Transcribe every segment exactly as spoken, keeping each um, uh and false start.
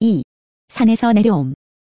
이. 산에서 내려옴.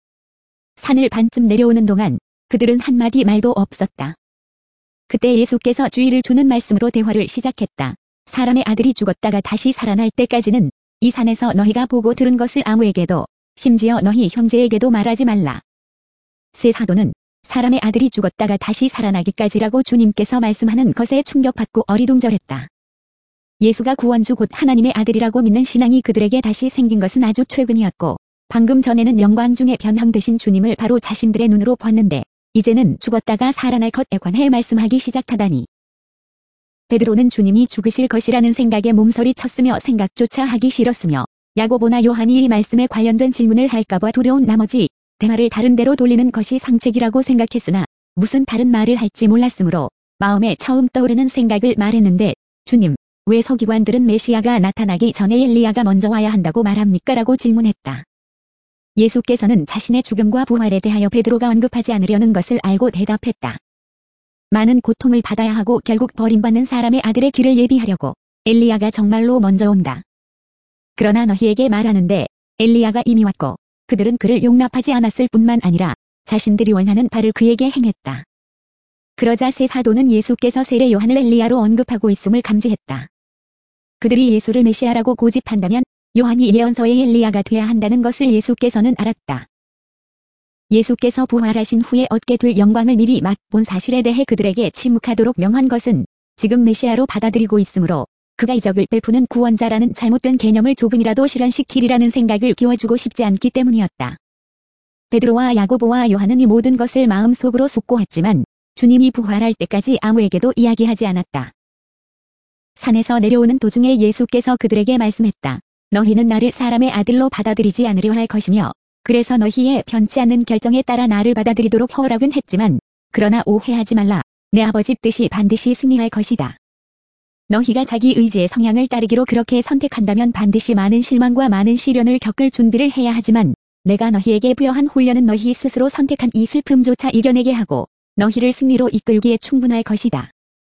산을 반쯤 내려오는 동안 그들은 한마디 말도 없었다. 그때 예수께서 주의를 주는 말씀으로 대화를 시작했다. 사람의 아들이 죽었다가 다시 살아날 때까지는 이 산에서 너희가 보고 들은 것을 아무에게도, 심지어 너희 형제에게도 말하지 말라. 세 사도는 사람의 아들이 죽었다가 다시 살아나기까지라고 주님께서 말씀하는 것에 충격받고 어리둥절했다. 예수가 구원주 곧 하나님의 아들이라고 믿는 신앙이 그들에게 다시 생긴 것은 아주 최근이었고, 방금 전에는 영광 중에 변형되신 주님을 바로 자신들의 눈으로 봤는데, 이제는 죽었다가 살아날 것에 관해 말씀하기 시작하다니. 베드로는 주님이 죽으실 것이라는 생각에 몸서리 쳤으며 생각조차 하기 싫었으며, 야고보나 요한이 이 말씀에 관련된 질문을 할까봐 두려운 나머지 대화를 다른 데로 돌리는 것이 상책이라고 생각했으나 무슨 다른 말을 할지 몰랐으므로 마음에 처음 떠오르는 생각을 말했는데, 주님, 왜 서기관들은 메시아가 나타나기 전에 엘리야가 먼저 와야 한다고 말합니까? 라고 질문했다. 예수께서는 자신의 죽음과 부활에 대하여 베드로가 언급하지 않으려는 것을 알고 대답했다. 많은 고통을 받아야 하고 결국 버림받는 사람의 아들의 길을 예비하려고 엘리야가 정말로 먼저 온다. 그러나 너희에게 말하는데 엘리야가 이미 왔고 그들은 그를 용납하지 않았을 뿐만 아니라 자신들이 원하는 바를 그에게 행했다. 그러자 세 사도는 예수께서 세례 요한을 엘리야로 언급하고 있음을 감지했다. 그들이 예수를 메시아라고 고집한다면 요한이 예언서의 엘리야가 돼야 한다는 것을 예수께서는 알았다. 예수께서 부활하신 후에 얻게 될 영광을 미리 맛본 사실에 대해 그들에게 침묵하도록 명한 것은 지금 메시아로 받아들이고 있으므로 그가 이적을 베푸는 구원자라는 잘못된 개념을 조금이라도 실현시키리라는 생각을 키워주고 싶지 않기 때문이었다. 베드로와 야고보와 요한은 이 모든 것을 마음속으로 숙고했지만 주님이 부활할 때까지 아무에게도 이야기하지 않았다. 산에서 내려오는 도중에 예수께서 그들에게 말씀했다. 너희는 나를 사람의 아들로 받아들이지 않으려 할 것이며 그래서 너희의 편치 않는 결정에 따라 나를 받아들이도록 허락은 했지만 그러나 오해하지 말라. 내 아버지 뜻이 반드시 승리할 것이다. 너희가 자기 의지의 성향을 따르기로 그렇게 선택한다면 반드시 많은 실망과 많은 시련을 겪을 준비를 해야 하지만 내가 너희에게 부여한 훈련은 너희 스스로 선택한 이 슬픔조차 이겨내게 하고 너희를 승리로 이끌기에 충분할 것이다.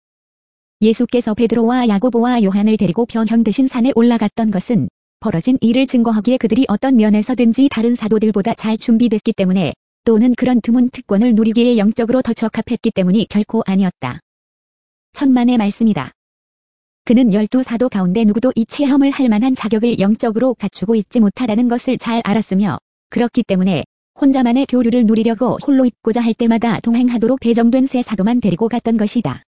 예수께서 베드로와 야고보와 요한을 데리고 변형되신 산에 올라갔던 것은 벌어진 일을 증거하기에 그들이 어떤 면에서든지 다른 사도들보다 잘 준비됐기 때문에 또는 그런 드문 특권을 누리기에 영적으로 더 적합했기 때문이 결코 아니었다. 천만의 말씀이다. 그는 열두 사도 가운데 누구도 이 체험을 할 만한 자격을 영적으로 갖추고 있지 못하다는 것을 잘 알았으며 그렇기 때문에 혼자만의 교류를 누리려고 홀로 있고자 할 때마다 동행하도록 배정된 세 사도만 데리고 갔던 것이다.